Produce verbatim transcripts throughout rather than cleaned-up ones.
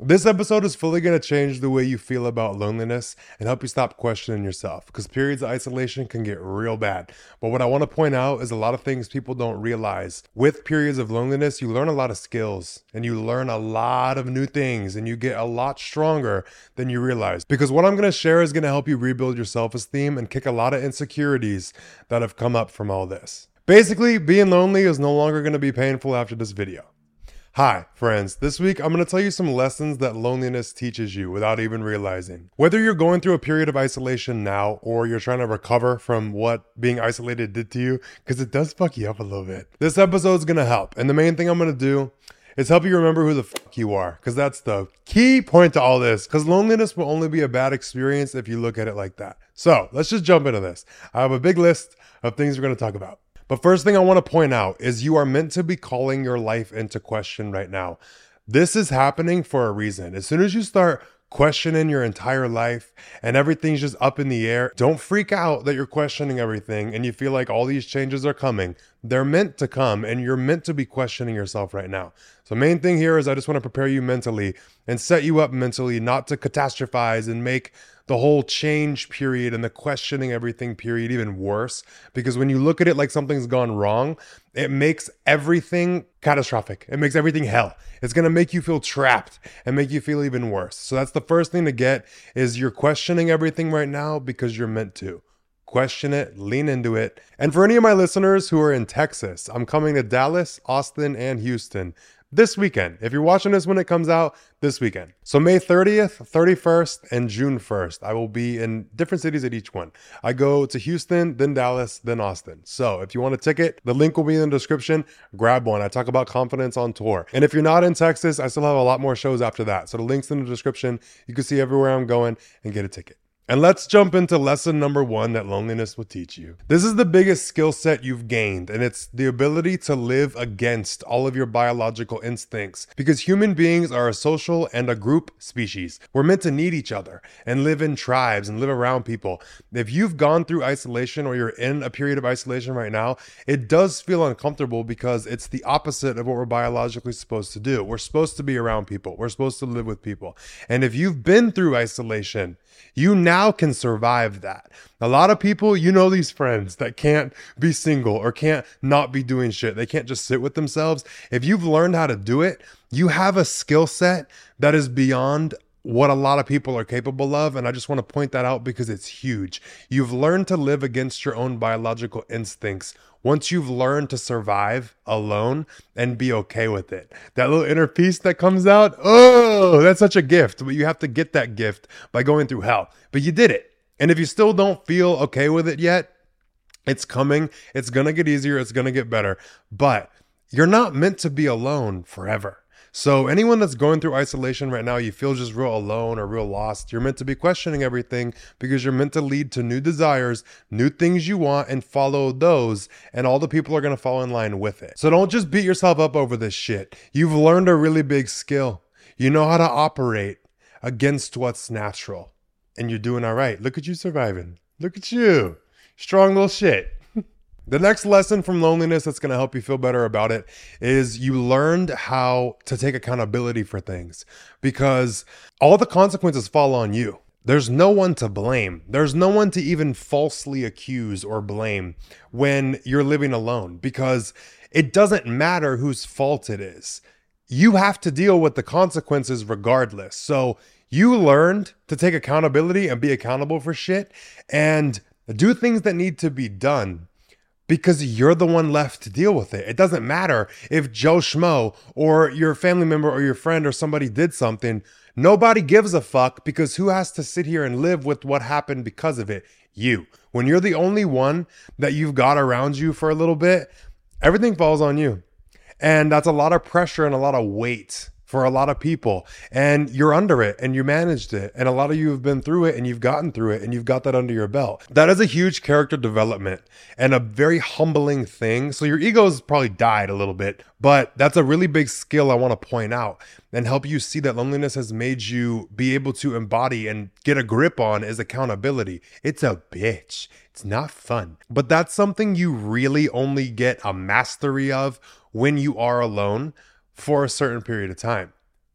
This episode is fully going to change the way you feel about loneliness and help you stop questioning yourself, because periods of isolation can get real bad. But what I want to point out is a lot of things people don't realize. With periods of loneliness, you learn a lot of skills and you learn a lot of new things and you get a lot stronger than you realize. Because what I'm going to share is going to help you rebuild your self-esteem and kick a lot of insecurities that have come up from all this. Basically, being lonely is no longer going to be painful after this video. Hi, friends. This week, I'm going to tell you some lessons that loneliness teaches you without even realizing. Whether you're going through a period of isolation now or you're trying to recover from what being isolated did to you, because it does fuck you up a little bit, this episode is going to help. And the main thing I'm going to do is help you remember who the fuck you are, because that's the key point to all this, because loneliness will only be a bad experience if you look at it like that. So let's just jump into this. I have a big list of things we're going to talk about. But first thing I want to point out is you are meant to be calling your life into question right now. This is happening for a reason. As soon as you start questioning your entire life and everything's just up in the air, don't freak out that you're questioning everything and you feel like all these changes are coming. They're meant to come and you're meant to be questioning yourself right now. So main thing here is I just want to prepare you mentally and set you up mentally not to catastrophize and make the whole change period and the questioning everything period even worse. Because when you look at it like something's gone wrong, it makes everything catastrophic. It makes everything hell. It's going to make you feel trapped and make you feel even worse. So that's the first thing to get is you're questioning everything right now because you're meant to. Question it, lean into it. And for any of my listeners who are in Texas, I'm coming to Dallas, Austin, and Houston this weekend. If you're watching this when it comes out, this weekend. So May thirtieth, thirty-first, and June first, I will be in different cities at each one. I go to Houston, then Dallas, then Austin. So if you want a ticket, the link will be in the description. Grab one. I talk about confidence on tour. And if you're not in Texas, I still have a lot more shows after that. So the link's in the description. You can see everywhere I'm going and get a ticket. And let's jump into lesson number one that loneliness will teach you. This is the biggest skill set you've gained, and it's the ability to live against all of your biological instincts. Because human beings are a social and a group species. We're meant to need each other and live in tribes and live around people. If you've gone through isolation or you're in a period of isolation right now, it does feel uncomfortable because it's the opposite of what we're biologically supposed to do. We're supposed to be around people. We're supposed to live with people. And if you've been through isolation, you now can survive that. A lot of people, you know, these friends that can't be single or can't not be doing shit. They can't just sit with themselves. If you've learned how to do it, you have a skill set that is beyond what a lot of people are capable of. And I just want to point that out because it's huge. You've learned to live against your own biological instincts once you've learned to survive alone and be okay with it. That little inner peace that comes out, oh, that's such a gift. But you have to get that gift by going through hell. But you did it. And if you still don't feel okay with it yet, it's coming. It's going to get easier. It's going to get better. But you're not meant to be alone forever. So anyone that's going through isolation right now, you feel just real alone or real lost, you're meant to be questioning everything because you're meant to lead to new desires, new things you want, and follow those, and all the people are going to fall in line with it. So don't just beat yourself up over this shit. You've learned a really big skill. You know how to operate against what's natural, and you're doing all right. Look at you surviving. Look at you. Strong little shit. The next lesson from loneliness that's going to help you feel better about it is you learned how to take accountability for things, because all the consequences fall on you. There's no one to blame. There's no one to even falsely accuse or blame when you're living alone, because it doesn't matter whose fault it is. You have to deal with the consequences regardless. So you learned to take accountability and be accountable for shit and do things that need to be done, because you're the one left to deal with it. It doesn't matter if Joe Schmo or your family member or your friend or somebody did something. Nobody gives a fuck, because who has to sit here and live with what happened because of it? You. When you're the only one that you've got around you for a little bit, everything falls on you. And that's a lot of pressure and a lot of weight for a lot of people, and you're under it and you managed it. And a lot of you have been through it and you've gotten through it and you've got that under your belt. That is a huge character development and a very humbling thing. So your ego's probably died a little bit, but that's a really big skill I want to point out and help you see that loneliness has made you be able to embody and get a grip on is accountability. It's a bitch. It's not fun, but that's something you really only get a mastery of when you are alone for a certain period of time.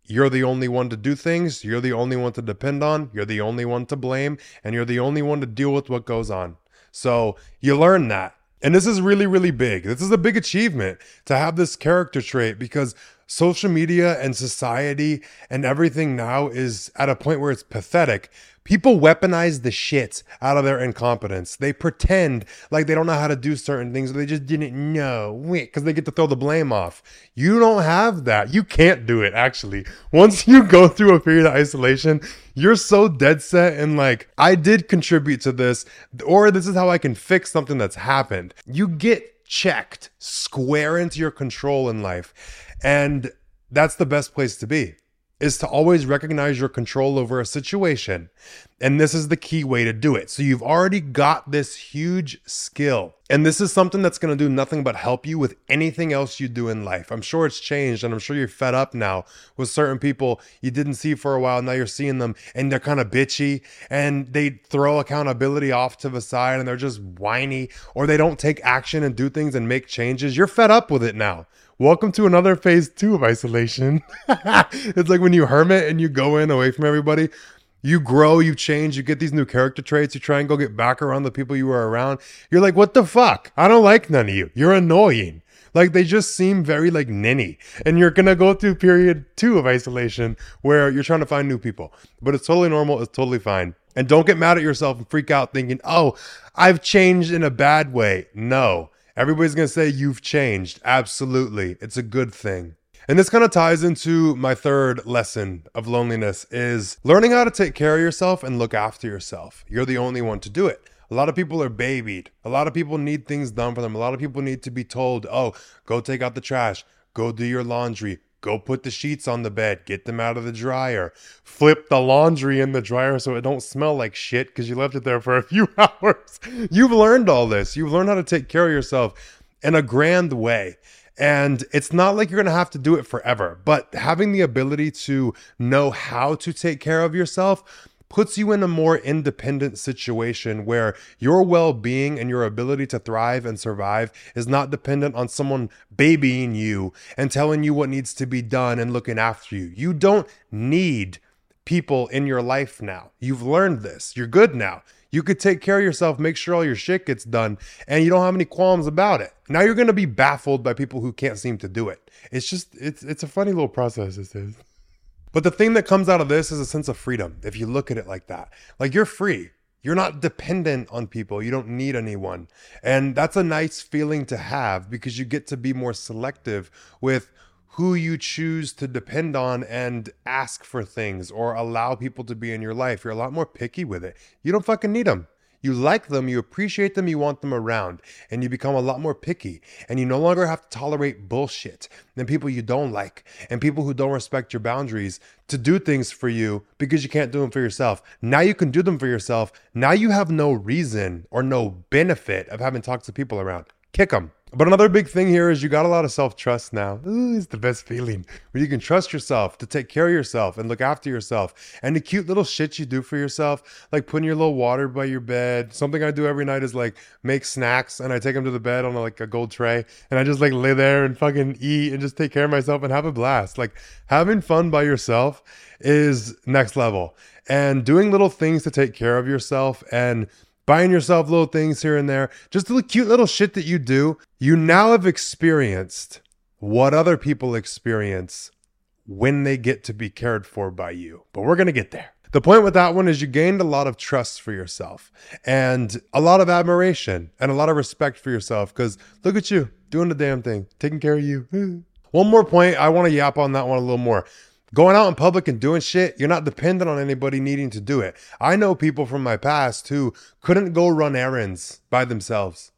you're the only one to do things, you're the only one to depend on, you're the only one to blame, and you're the only one to deal with what goes on. So you learn that. And this is really, really big. This is a big achievement to have this character trait, because social media and society and everything now is at a point where it's pathetic. People weaponize the shit out of their incompetence. They pretend like they don't know how to do certain things, or they just didn't know, because they get to throw the blame off. You don't have that. You can't do it, actually. Once you go through a period of isolation, you're so dead set and like, I did contribute to this, or this is how I can fix something that's happened. You get checked square into your control in life. And that's the best place to be, is to always recognize your control over a situation. And this is the key way to do it. So you've already got this huge skill. And this is something that's going to do nothing but help you with anything else you do in life. I'm sure it's changed, and I'm sure you're fed up now with certain people you didn't see for a while. Now you're seeing them and they're kind of bitchy, and they throw accountability off to the side and they're just whiny, or they don't take action and do things and make changes. You're fed up with it now. Welcome to another phase two of isolation. It's like when you hermit and you go in away from everybody, you grow, you change, you get these new character traits, you try and go get back around the people you were around. You're like, what the fuck? I don't like none of you. You're annoying. Like, they just seem very like ninny. And you're going to go through period two of isolation where you're trying to find new people. But it's totally normal. It's totally fine. And don't get mad at yourself and freak out thinking, oh, I've changed in a bad way. No. Everybody's going to say you've changed. Absolutely. It's a good thing. And this kind of ties into my third lesson of loneliness, is learning how to take care of yourself and look after yourself. You're the only one to do it. A lot of people are babied. A lot of people need things done for them. A lot of people need to be told, oh, go take out the trash, go do your laundry, go put the sheets on the bed, get them out of the dryer, flip the laundry in the dryer so it don't smell like shit because you left it there for a few hours. You've learned all this. You've learned how to take care of yourself in a grand way. And it's not like you're going to have to do it forever, but having the ability to know how to take care of yourself puts you in a more independent situation where your well-being and your ability to thrive and survive is not dependent on someone babying you and telling you what needs to be done and looking after you. You don't need people in your life now. You've learned this. You're good now. You could take care of yourself, make sure all your shit gets done, and you don't have any qualms about it. Now you're going to be baffled by people who can't seem to do it. It's just, it's it's a funny little process, this is. But the thing that comes out of this is a sense of freedom, if you look at it like that. Like, you're free. You're not dependent on people. You don't need anyone. And that's a nice feeling to have, because you get to be more selective with who you choose to depend on and ask for things or allow people to be in your life. You're a lot more picky with it. You don't fucking need them. You like them, you appreciate them, you want them around, and you become a lot more picky. And you no longer have to tolerate bullshit and people you don't like and people who don't respect your boundaries to do things for you because you can't do them for yourself. Now you can do them for yourself. Now you have no reason or no benefit of having toxic people around. Kick them. But another big thing here is you got a lot of self-trust now. Ooh, it's the best feeling when you can trust yourself to take care of yourself and look after yourself. And the cute little shit you do for yourself, like putting your little water by your bed. Something I do every night is like make snacks, and I take them to the bed on like a gold tray, and I just like lay there and fucking eat and just take care of myself and have a blast. Like, having fun by yourself is next level. And doing little things to take care of yourself and buying yourself little things here and there, just the cute little shit that you do, you now have experienced what other people experience when they get to be cared for by you. But we're going to get there. The point with that one is you gained a lot of trust for yourself and a lot of admiration and a lot of respect for yourself, because look at you doing the damn thing, taking care of you. One more point, I want to yap on that one a little more. Going out in public and doing shit, you're not dependent on anybody needing to do it. I know people from my past who couldn't go run errands by themselves.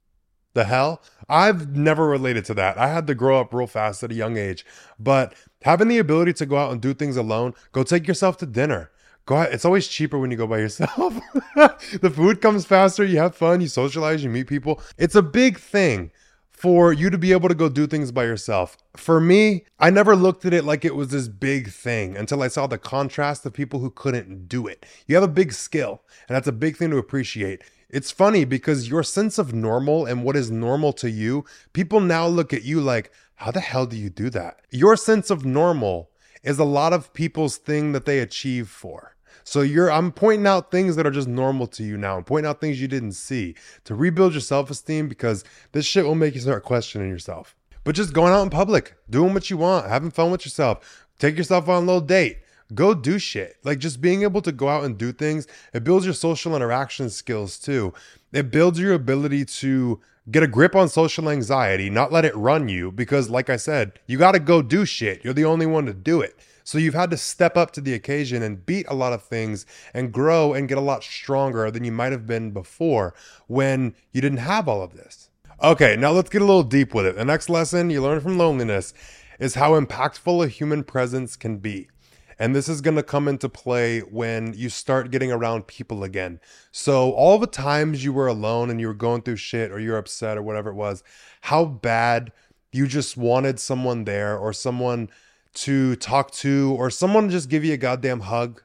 The hell? I've never related to that. I had to grow up real fast at a young age. But having the ability to go out and do things alone, go take yourself to dinner. Go out. It's always cheaper when you go by yourself. The food comes faster, you have fun, you socialize, you meet people. It's a big thing for you to be able to go do things by yourself. For me, I never looked at it like it was this big thing until I saw the contrast of people who couldn't do it. You have a big skill, and that's a big thing to appreciate. It's funny because your sense of normal and what is normal to you, people now look at you like, how the hell do you do that? Your sense of normal is a lot of people's thing that they achieve for. So you're, I'm pointing out things that are just normal to you now. I'm pointing out things you didn't see to rebuild your self-esteem, because this shit will make you start questioning yourself. But just going out in public, doing what you want, having fun with yourself, take yourself on a little date, go do shit. Like, just being able to go out and do things, it builds your social interaction skills too. It builds your ability to get a grip on social anxiety, not let it run you, because like I said, you got to go do shit. You're the only one to do it. So you've had to step up to the occasion and beat a lot of things and grow and get a lot stronger than you might have been before when you didn't have all of this. Okay, now let's get a little deep with it. The next lesson you learn from loneliness is how impactful a human presence can be. And this is going to come into play when you start getting around people again. So all the times you were alone and you were going through shit or you're upset or whatever it was, how bad you just wanted someone there or someone to talk to or someone to just give you a goddamn hug.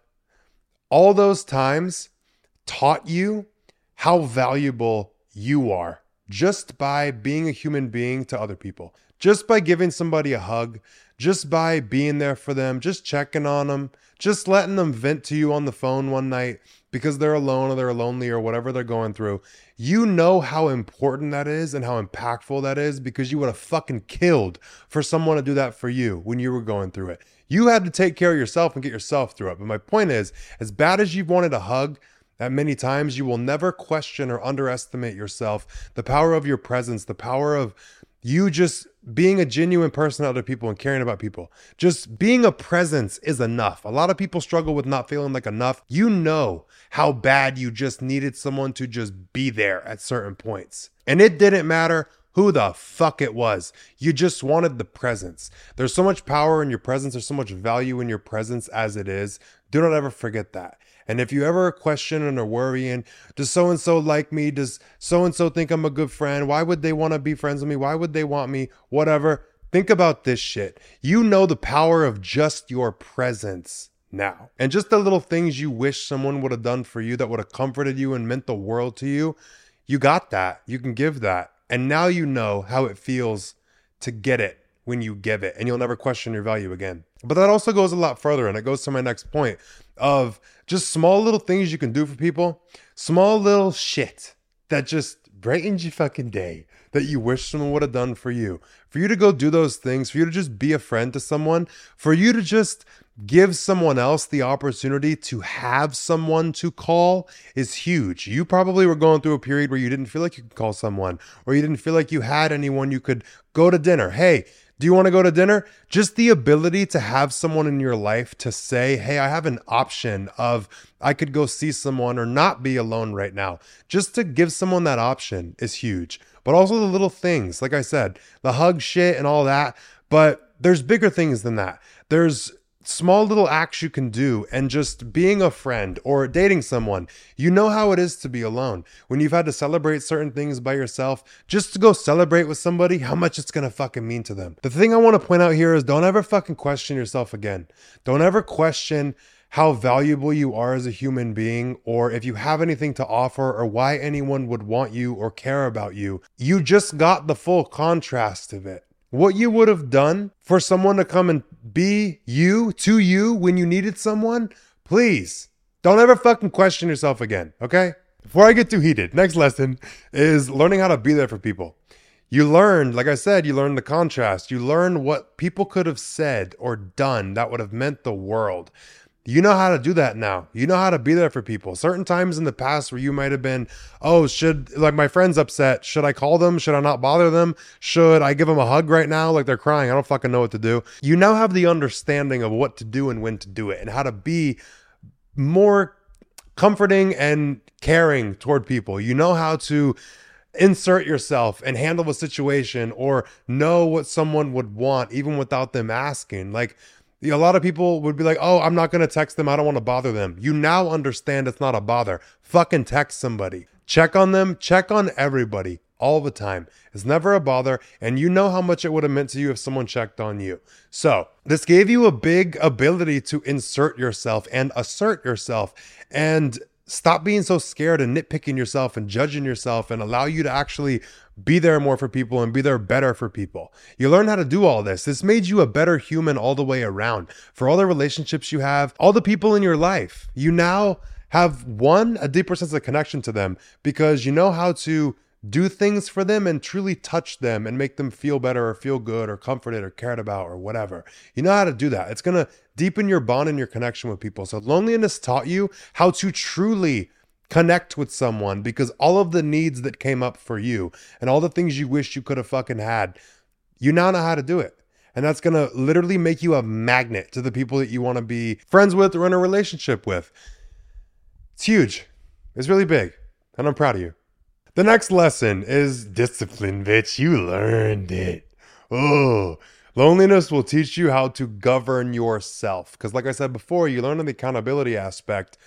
All those times taught you how valuable you are just by being a human being to other people. Just by giving somebody a hug, just by being there for them, just checking on them, just letting them vent to you on the phone one night because they're alone or they're lonely or whatever they're going through. You know how important that is and how impactful that is, because you would have fucking killed for someone to do that for you when you were going through it. You had to take care of yourself and get yourself through it. But my point is, as bad as you've wanted a hug that many times, you will never question or underestimate yourself, the power of your presence, the power of you just being a genuine person to other people and caring about people. Just being a presence is enough. A lot of people struggle with not feeling like enough. You know how bad you just needed someone to just be there at certain points. And it didn't matter who the fuck it was. You just wanted the presence. There's so much power in your presence. There's so much value in your presence as it is. Do not ever forget that. And if you ever question and are worrying, does so-and-so like me? Does so-and-so think I'm a good friend? Why would they want to be friends with me? Why would they want me? Whatever. Think about this shit. You know the power of just your presence now. And just the little things you wish someone would have done for you that would have comforted you and meant the world to you. You got that. You can give that. And now you know how it feels to get it when you give it, and you'll never question your value again. But that also goes a lot further, and it goes to my next point of just small little things you can do for people, small little shit that just brightens your fucking day, that you wish someone would have done for you. For you to go do those things, for you to just be a friend to someone, for you to just give someone else the opportunity to have someone to call is huge. You probably were going through a period where you didn't feel like you could call someone, or you didn't feel like you had anyone you could go to dinner. Hey, do you want to go to dinner? Just the ability to have someone in your life to say, hey, I have an option of I could go see someone or not be alone right now. Just to give someone that option is huge. But also the little things, like I said, the hug shit and all that. But there's bigger things than that. There's small little acts you can do, and just being a friend or dating someone. You know how it is to be alone. When you've had to celebrate certain things by yourself, just to go celebrate with somebody, how much it's gonna fucking mean to them. The thing I want to point out here is don't ever fucking question yourself again. Don't ever question how valuable you are as a human being, or if you have anything to offer, or why anyone would want you or care about you. You just got the full contrast of it. What you would have done for someone to come and be you to you when you needed someone, please don't ever fucking question yourself again, okay? Before I get too heated, next lesson is learning how to be there for people. You learned, like I said, you learned the contrast. You learned what people could have said or done that would have meant the world. You know how to do that now. You know how to be there for people. Certain times in the past where you might have been, oh, should, like my friend's upset. Should I call them? Should I not bother them? Should I give them a hug right now? Like they're crying. I don't fucking know what to do. You now have the understanding of what to do and when to do it, and how to be more comforting and caring toward people. You know how to insert yourself and handle a situation, or know what someone would want even without them asking. Like, a lot of people would be like, oh, I'm not going to text them. I don't want to bother them. You now understand it's not a bother. Fucking text somebody. Check on them. Check on everybody all the time. It's never a bother. And you know how much it would have meant to you if someone checked on you. So this gave you a big ability to insert yourself and assert yourself. And stop being so scared and nitpicking yourself and judging yourself and allow you to actually be there more for people and be there better for people. You learn how to do all this. This made you a better human all the way around. For all the relationships you have, all the people in your life, you now have one, a deeper sense of connection to them because you know how to do things for them and truly touch them and make them feel better or feel good or comforted or cared about or whatever. You know how to do that. It's going to deepen your bond and your connection with people. So loneliness taught you how to truly connect with someone because all of the needs that came up for you and all the things you wish you could have fucking had, you now know how to do it. And that's going to literally make you a magnet to the people that you want to be friends with or in a relationship with. It's huge. It's really big. And I'm proud of you. The next lesson is discipline, bitch. You learned it. Oh, loneliness will teach you how to govern yourself. Because like I said before, you learn the accountability aspect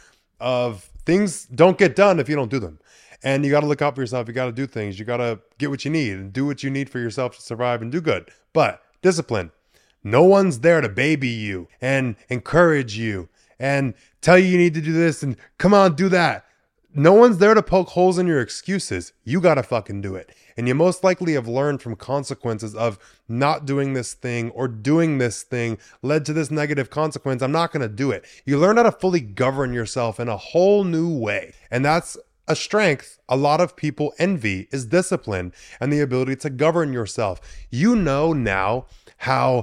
of things don't get done if you don't do them. And you got to look out for yourself. You got to do things. You got to get what you need and do what you need for yourself to survive and do good. But discipline. No one's there to baby you and encourage you and tell you you need to do this and come on, do that. No one's there to poke holes in your excuses. You got to fucking do it. And you most likely have learned from consequences of not doing this thing or doing this thing led to this negative consequence. I'm not going to do it. You learn how to fully govern yourself in a whole new way. And that's a strength a lot of people envy is discipline and the ability to govern yourself. You know now how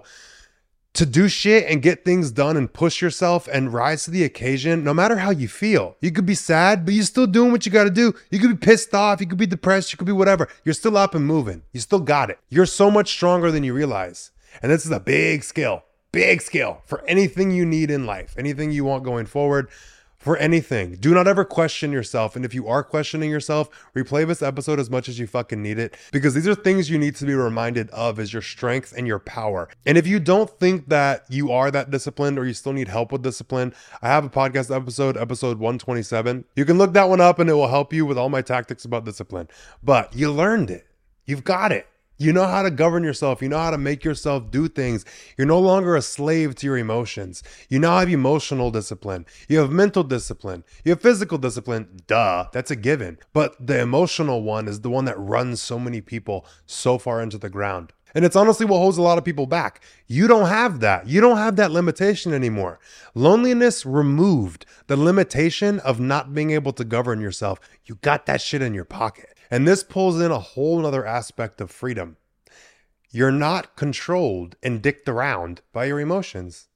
to do shit and get things done and push yourself and rise to the occasion, no matter how you feel. You could be sad, but you're still doing what you got to do. You could be pissed off. You could be depressed. You could be whatever. You're still up and moving. You still got it. You're so much stronger than you realize. And this is a big skill, big skill for anything you need in life, anything you want going forward. For anything. Do not ever question yourself. And if you are questioning yourself, replay this episode as much as you fucking need it, because these are things you need to be reminded of as your strength and your power. And if you don't think that you are that disciplined or you still need help with discipline, I have a podcast episode, episode one twenty-seven. You can look that one up and it will help you with all my tactics about discipline. But you learned it. You've got it. You know how to govern yourself. You know how to make yourself do things. You're no longer a slave to your emotions. You now have emotional discipline. You have mental discipline. You have physical discipline. Duh, that's a given. But the emotional one is the one that runs so many people so far into the ground. And it's honestly what holds a lot of people back. You don't have that. You don't have that limitation anymore. Loneliness removed the limitation of not being able to govern yourself. You got that shit in your pocket. And this pulls in a whole nother aspect of freedom. You're not controlled and dicked around by your emotions.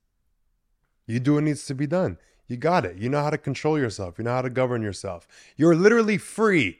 You do what needs to be done. You got it. You know how to control yourself. You know how to govern yourself. You're literally free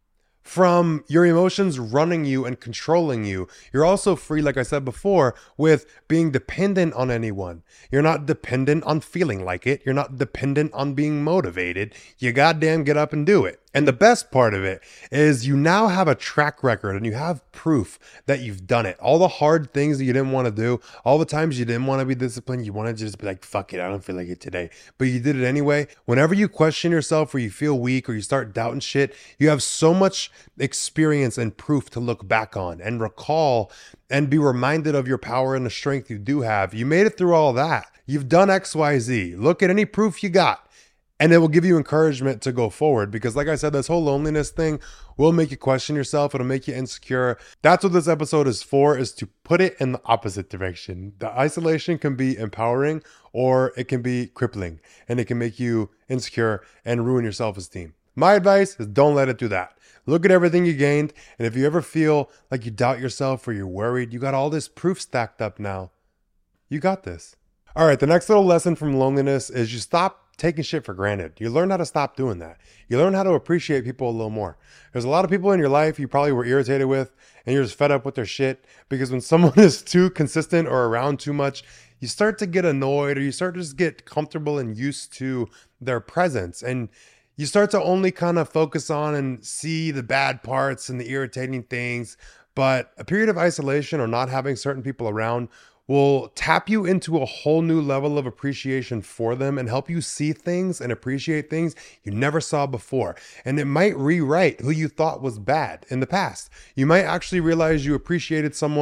from your emotions running you and controlling you. You're also free, like I said before, with being dependent on anyone. You're not dependent on feeling like it. You're not dependent on being motivated. You goddamn get up and do it. And the best part of it is you now have a track record and you have proof that you've done it. All the hard things that you didn't want to do, all the times you didn't want to be disciplined, you wanted to just be like, fuck it, I don't feel like it today. But you did it anyway. Whenever you question yourself or you feel weak or you start doubting shit, you have so much experience and proof to look back on and recall and be reminded of your power and the strength you do have. You made it through all that. You've done X, Y, Z. Look at any proof you got. And it will give you encouragement to go forward because like I said, this whole loneliness thing will make you question yourself. It'll make you insecure. That's what this episode is for, is to put it in the opposite direction. The isolation can be empowering or it can be crippling and it can make you insecure and ruin your self-esteem. My advice is don't let it do that. Look at everything you gained. And if you ever feel like you doubt yourself or you're worried, you got all this proof stacked up now. You got this. All right, the next little lesson from loneliness is you stop taking shit for granted. You learn how to stop doing that. You learn how to appreciate people a little more. There's a lot of people in your life you probably were irritated with and you're just fed up with their shit because when someone is too consistent or around too much, you start to get annoyed or you start to just get comfortable and used to their presence. And you start to only kind of focus on and see the bad parts and the irritating things. But a period of isolation or not having certain people around will tap you into a whole new level of appreciation for them and help you see things and appreciate things you never saw before. And it might rewrite who you thought was bad in the past. You might actually realize you appreciated someone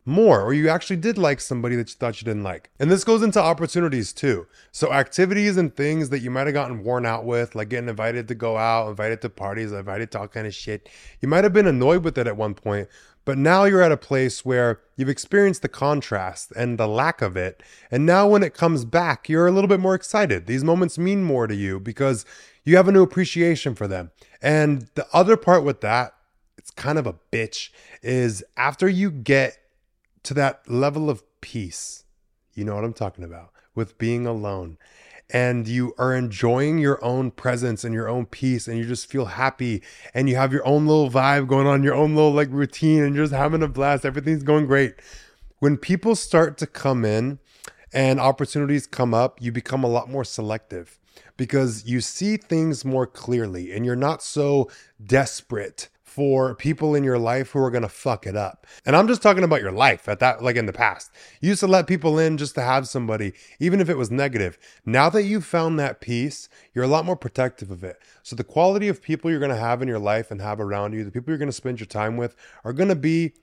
more, or you actually did like somebody that you thought you didn't like. And this goes into opportunities too. So activities and things that you might have gotten worn out with, like getting invited to go out, invited to parties, invited to all kind of shit. You might have been annoyed with it at one point, but now you're at a place where you've experienced the contrast and the lack of it. And now when it comes back, you're a little bit more excited. These moments mean more to you because you have a new appreciation for them. And the other part with that, it's kind of a bitch, is after you get to that level of peace, you know what I'm talking about, with being alone, and you are enjoying your own presence and your own peace, and you just feel happy, and you have your own little vibe going on, your own little like routine, and you're just having a blast. Everything's going great. When people start to come in and opportunities come up, you become a lot more selective because you see things more clearly, and you're not so desperate for people in your life who are going to fuck it up. And I'm just talking about your life at that, like in the past. You used to let people in just to have somebody, even if it was negative. Now that you've found that peace, you're a lot more protective of it. So the quality of people you're going to have in your life and have around you, the people you're going to spend your time with, are going to be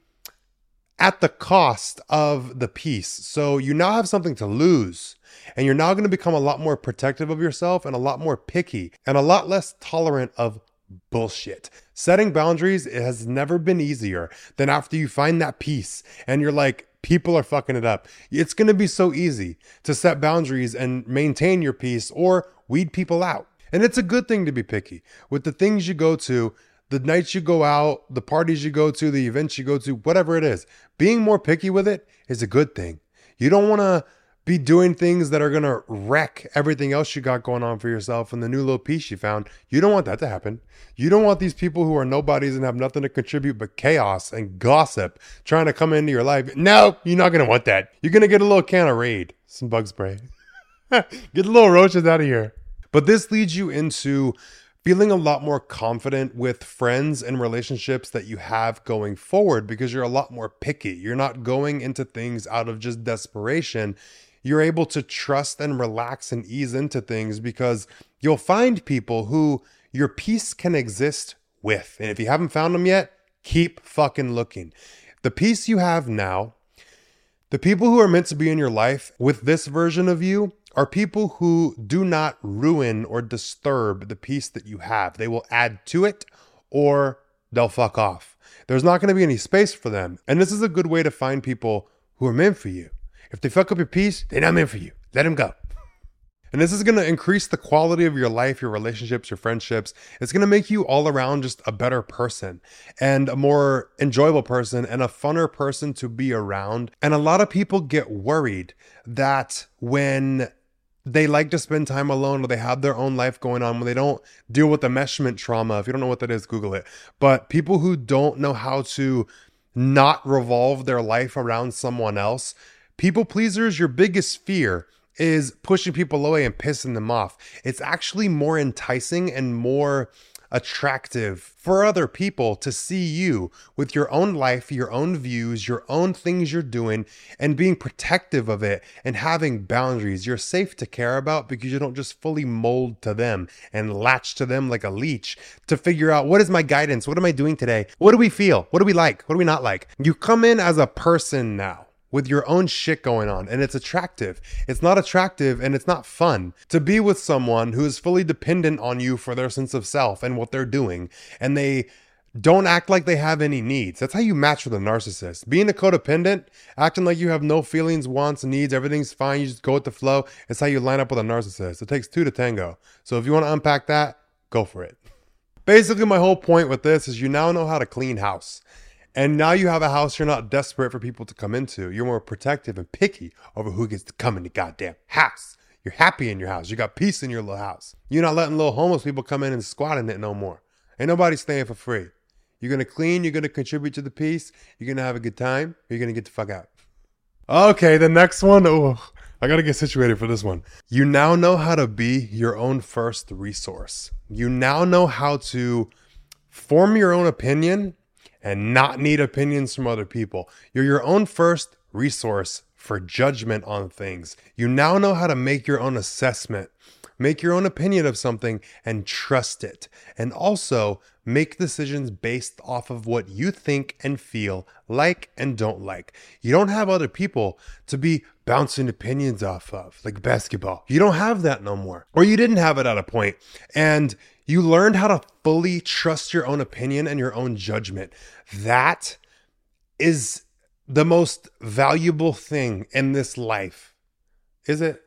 at the cost of the peace. So you now have something to lose, and you're now going to become a lot more protective of yourself and a lot more picky and a lot less tolerant of bullshit. Setting boundaries, it has never been easier than after you find that peace and you're like, people are fucking it up. It's going to be so easy to set boundaries and maintain your peace or weed people out. And it's a good thing to be picky with the things you go to, the nights you go out, the parties you go to, the events you go to, whatever it is. Being more picky with it is a good thing. You don't want to be doing things that are going to wreck everything else you got going on for yourself and the new little piece you found. You don't want that to happen. You don't want these people who are nobodies and have nothing to contribute but chaos and gossip trying to come into your life. No, you're not going to want that. You're going to get a little can of Raid, some bug spray. Get the little roaches out of here. But this leads you into feeling a lot more confident with friends and relationships that you have going forward because you're a lot more picky. You're not going into things out of just desperation. You're able to trust and relax and ease into things because you'll find people who your peace can exist with. And if you haven't found them yet, keep fucking looking. The peace you have now, the people who are meant to be in your life with this version of you are people who do not ruin or disturb the peace that you have. They will add to it or they'll fuck off. There's not going to be any space for them. And this is a good way to find people who are meant for you. If they fuck up your peace, they're not meant for you. Let them go. And this is going to increase the quality of your life, your relationships, your friendships. It's going to make you all around just a better person and a more enjoyable person and a funner person to be around. And a lot of people get worried that when they like to spend time alone or they have their own life going on, when they don't deal with enmeshment trauma. If you don't know what that is, Google it. But people who don't know how to not revolve their life around someone else, people pleasers, your biggest fear is pushing people away and pissing them off. It's actually more enticing and more attractive for other people to see you with your own life, your own views, your own things you're doing, and being protective of it and having boundaries you're safe to care about because you don't just fully mold to them and latch to them like a leech to figure out what is my guidance? What am I doing today? What do we feel? What do we like? What do we not like? You come in as a person now with your own shit going on, and it's attractive. It's not attractive and it's not fun to be with someone who is fully dependent on you for their sense of self and what they're doing, and they don't act like they have any needs. That's how you match with a narcissist. Being a codependent, acting like you have no feelings, wants, needs, everything's fine, you just go with the flow, is how you line up with a narcissist. It takes two to tango. So if you want to unpack that, go for it. Basically, my whole point with this is you now know how to clean house. And now you have a house you're not desperate for people to come into. You're more protective and picky over who gets to come in the goddamn house. You're happy in your house. You got peace in your little house. You're not letting little homeless people come in and squat in it no more. Ain't nobody staying for free. You're going to clean. You're going to contribute to the peace. You're going to have a good time. You're going to get the fuck out. Okay, the next one. Oh, I got to get situated for this one. You now know how to be your own first resource. You now know how to form your own opinion and not need opinions from other people. You're your own first resource for judgment on things. You now know how to make your own assessment make your own opinion of something and trust it. And also make decisions based off of what you think and feel, like and don't like. You don't have other people to be bouncing opinions off of, like basketball. You don't have that no more. Or you didn't have it at a point. And you learned how to fully trust your own opinion and your own judgment. That is the most valuable thing in this life. Is it?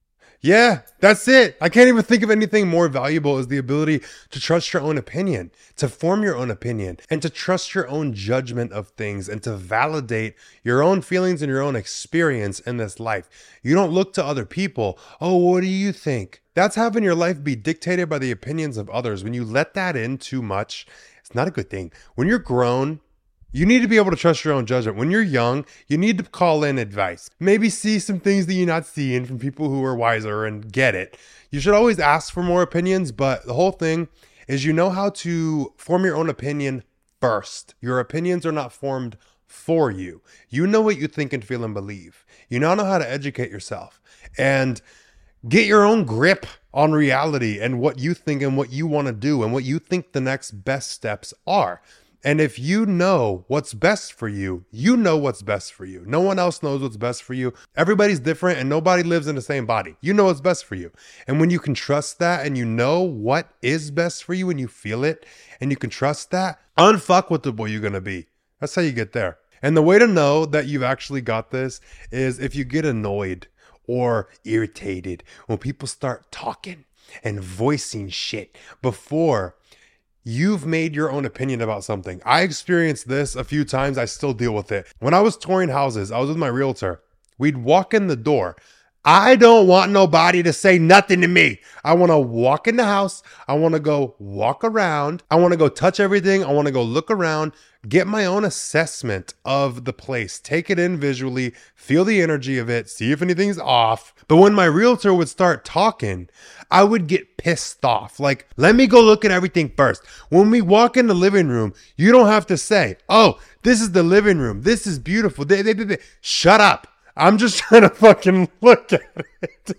Yeah, that's it. I can't even think of anything more valuable as the ability to trust your own opinion, to form your own opinion, and to trust your own judgment of things, and to validate your own feelings and your own experience in this life. You don't look to other people. Oh, what do you think? That's having your life be dictated by the opinions of others. When you let that in too much, it's not a good thing. When you're grown, you need to be able to trust your own judgment. When you're young, you need to call in advice. Maybe see some things that you're not seeing from people who are wiser and get it. You should always ask for more opinions, but the whole thing is you know how to form your own opinion first. Your opinions are not formed for you. You know what you think and feel and believe. You now know how to educate yourself and get your own grip on reality and what you think and what you want to do and what you think the next best steps are. And if you know what's best for you, you know what's best for you. No one else knows what's best for you. Everybody's different and nobody lives in the same body. You know what's best for you. And when you can trust that and you know what is best for you and you feel it and you can trust that, unfuckable you're going to be. That's how you get there. And the way to know that you've actually got this is if you get annoyed or irritated when people start talking and voicing shit before you've made your own opinion about something. I experienced this a few times. I still deal with it. When I was touring houses, I was with my realtor. We'd walk in the door. I don't want nobody to say nothing to me. I want to walk in the house. I want to go walk around. I want to go touch everything. I want to go look around, get my own assessment of the place, take it in visually, feel the energy of it, see if anything's off. But when my realtor would start talking, I would get pissed off. Like, let me go look at everything first. When we walk in the living room, you don't have to say, oh, this is the living room. This is beautiful. They, they, they, they. Shut up. I'm just trying to fucking look at it.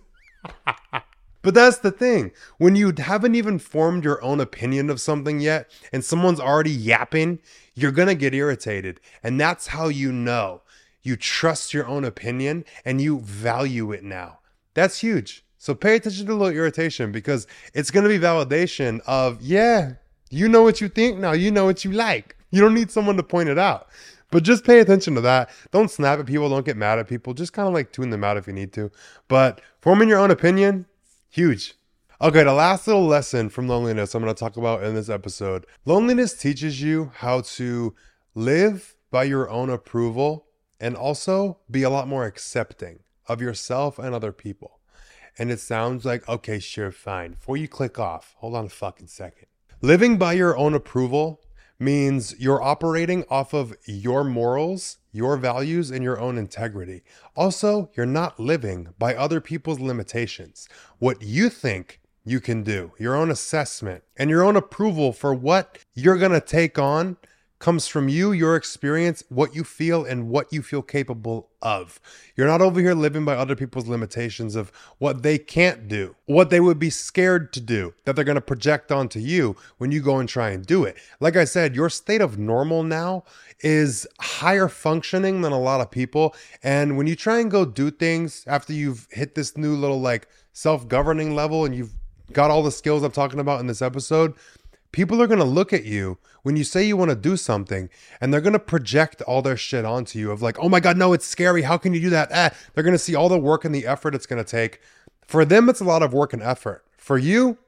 But that's the thing. When you haven't even formed your own opinion of something yet, and someone's already yapping, you're going to get irritated. And that's how you know you trust your own opinion and you value it now. That's huge. So pay attention to the little irritation because it's going to be validation of, yeah, you know what you think now. You know what you like. You don't need someone to point it out. But just pay attention to that. Don't snap at people. Don't get mad at people. Just kind of like tune them out if you need to. But forming your own opinion, huge. Okay, the last little lesson from loneliness I'm going to talk about in this episode. Loneliness teaches you how to live by your own approval and also be a lot more accepting of yourself and other people. And it sounds like, okay, sure, fine. Before you click off, hold on a fucking second. Living by your own approval means you're operating off of your morals, your values, and your own integrity. Also, you're not living by other people's limitations. What you think you can do, your own assessment, and your own approval for what you're going to take on comes from you, your experience, what you feel, and what you feel capable of. You're not over here living by other people's limitations of what they can't do, what they would be scared to do, that they're going to project onto you when you go and try and do it. Like I said, your state of normal now is higher functioning than a lot of people. And when you try and go do things after you've hit this new little like self-governing level and you've got all the skills I'm talking about in this episode, people are going to look at you when you say you want to do something and they're going to project all their shit onto you of like, oh my God, no, it's scary. How can you do that? Eh. They're going to see all the work and the effort it's going to take. For them, it's a lot of work and effort. For you,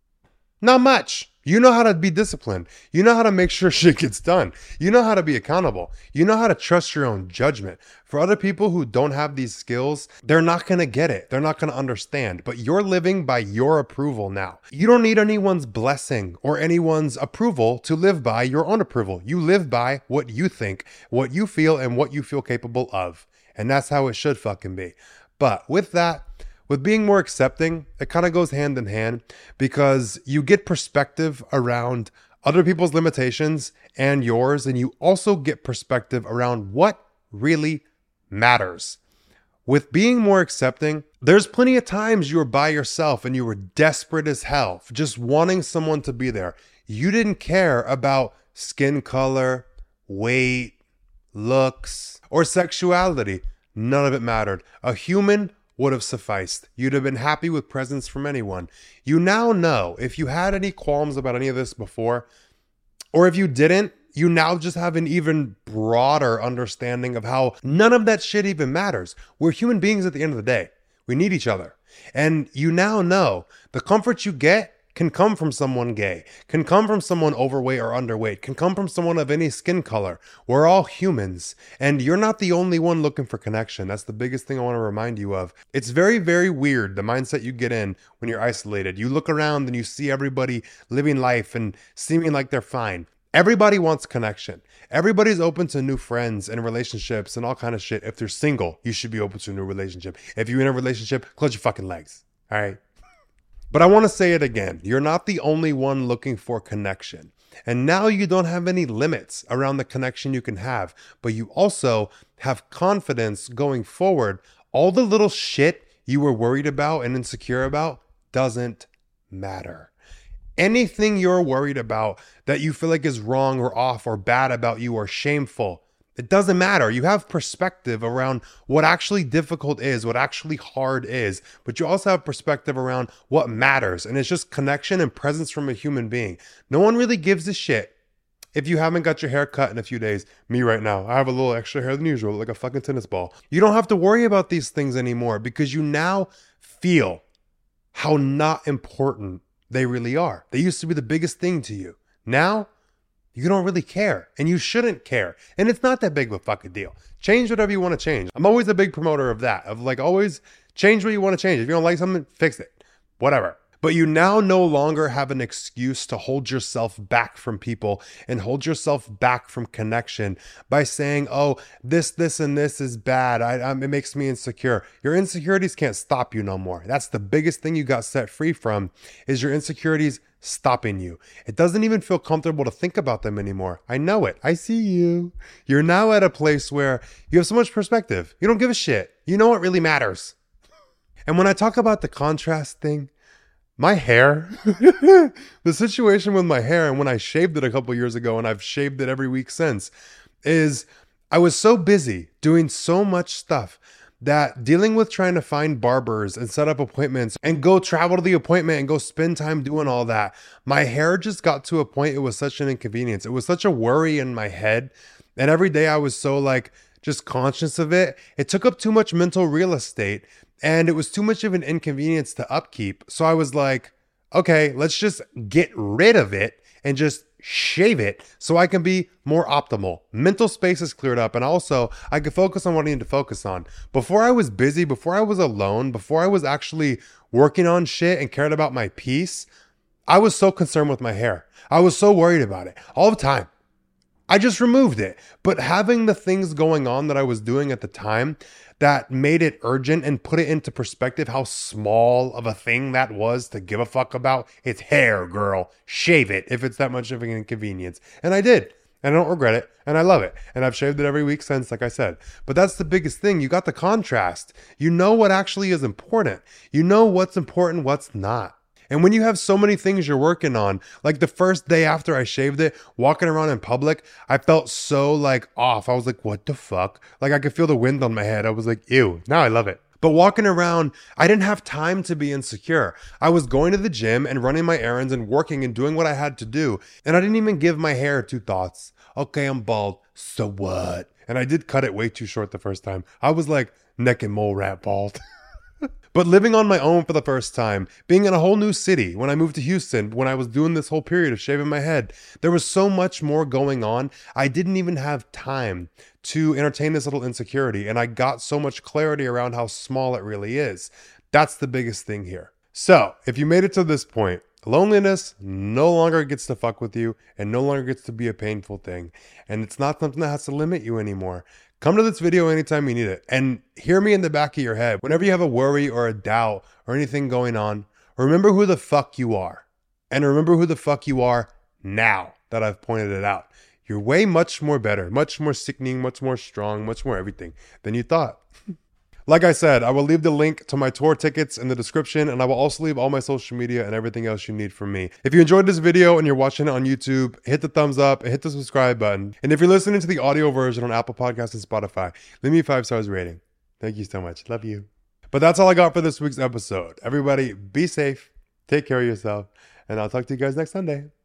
not much. You know how to be disciplined. You know how to make sure shit gets done. You know how to be accountable. You know how to trust your own judgment. For other people who don't have these skills, they're not going to get it. They're not going to understand. But you're living by your approval now. You don't need anyone's blessing or anyone's approval to live by your own approval. You live by what you think, what you feel, and what you feel capable of. And that's how it should fucking be. But with that, with being more accepting, it kind of goes hand in hand because you get perspective around other people's limitations and yours, and you also get perspective around what really matters. With being more accepting, There's plenty of times you were by yourself and you were desperate as hell, just wanting someone to be there. You didn't care about skin color, weight, looks, or sexuality. None of it mattered. A human would have sufficed. You'd have been happy with presence from anyone. You now know, if you had any qualms about any of this before, or if you didn't, you now just have an even broader understanding of how none of that shit even matters. We're human beings at the end of the day. We need each other. And you now know the comfort you get can come from someone gay, can come from someone overweight or underweight, can come from someone of any skin color. We're all humans, and you're not the only one looking for connection. That's the biggest thing I want to remind you of. It's very, very weird, the mindset you get in when you're isolated. You look around and you see everybody living life and seeming like they're fine. Everybody wants connection. Everybody's open to new friends and relationships and all kind of shit. If they're single, you should be open to a new relationship. If you're in a relationship, close your fucking legs. All right? But I want to say it again. You're not the only one looking for connection. And now you don't have any limits around the connection you can have. But you also have confidence going forward. All the little shit you were worried about and insecure about doesn't matter. Anything you're worried about that you feel like is wrong or off or bad about you or shameful, it doesn't matter. You have perspective around what actually difficult is, what actually hard is, but you also have perspective around what matters. And it's just connection and presence from a human being. No one really gives a shit if you haven't got your hair cut in a few days. Me right now, I have a little extra hair than usual, like a fucking tennis ball. You don't have to worry about these things anymore because you now feel how not important they really are. They used to be the biggest thing to you. Now, you don't really care, and you shouldn't care. And it's not that big of a fucking deal. Change whatever you want to change. I'm always a big promoter of that, of like always change what you want to change. If you don't like something, fix it. Whatever. But you now no longer have an excuse to hold yourself back from people and hold yourself back from connection by saying, oh, this, this, and this is bad. I, I, it makes me insecure. Your insecurities can't stop you no more. That's the biggest thing you got set free from, is your insecurities stopping you. It doesn't even feel comfortable to think about them anymore. I know it. I see you. You're now at a place where you have so much perspective. You don't give a shit. You know what really matters. And when I talk about the contrast thing, my hair, the situation with my hair, and when I shaved it a couple years ago, and I've shaved it every week since, is I was so busy doing so much stuff that dealing with trying to find barbers and set up appointments and go travel to the appointment and go spend time doing all that, my hair just got to a point, it was such an inconvenience. It was such a worry in my head. And every day I was so like just conscious of it. It took up too much mental real estate. And it was too much of an inconvenience to upkeep. So I was like, okay, let's just get rid of it and just shave it so I can be more optimal. Mental space is cleared up, and also I can focus on what I need to focus on. Before I was busy, before I was alone, before I was actually working on shit and cared about my peace, I was so concerned with my hair. I was so worried about it all the time. I just removed it. But having the things going on that I was doing at the time that made it urgent and put it into perspective how small of a thing that was to give a fuck about. It's hair, girl. Shave it if it's that much of an inconvenience. And I did. And I don't regret it. And I love it. And I've shaved it every week since, like I said. But that's the biggest thing. You got the contrast. You know what actually is important. You know what's important, what's not. And when you have so many things you're working on, like the first day after I shaved it, walking around in public, I felt so like off. I was like, what the fuck? Like I could feel the wind on my head. I was like, ew, now I love it. But walking around, I didn't have time to be insecure. I was going to the gym and running my errands and working and doing what I had to do. And I didn't even give my hair two thoughts. Okay, I'm bald. So what? And I did cut it way too short the first time. I was like neck and mole rat bald. But living on my own for the first time, being in a whole new city, when I moved to Houston, when I was doing this whole period of shaving my head, there was so much more going on. I didn't even have time to entertain this little insecurity. And I got so much clarity around how small it really is. That's the biggest thing here. So if you made it to this point, loneliness no longer gets to fuck with you and no longer gets to be a painful thing. And it's not something that has to limit you anymore. Come to this video anytime you need it, and hear me in the back of your head. Whenever you have a worry or a doubt or anything going on, remember who the fuck you are. And remember who the fuck you are now that I've pointed it out. You're way much more better, much more sickening, much more strong, much more everything than you thought. Like I said, I will leave the link to my tour tickets in the description, and I will also leave all my social media and everything else you need from me. If you enjoyed this video and you're watching it on YouTube, hit the thumbs up and hit the subscribe button. And if you're listening to the audio version on Apple Podcasts and Spotify, leave me a five stars rating. Thank you so much. Love you. But that's all I got for this week's episode. Everybody, be safe, take care of yourself, and I'll talk to you guys next Sunday.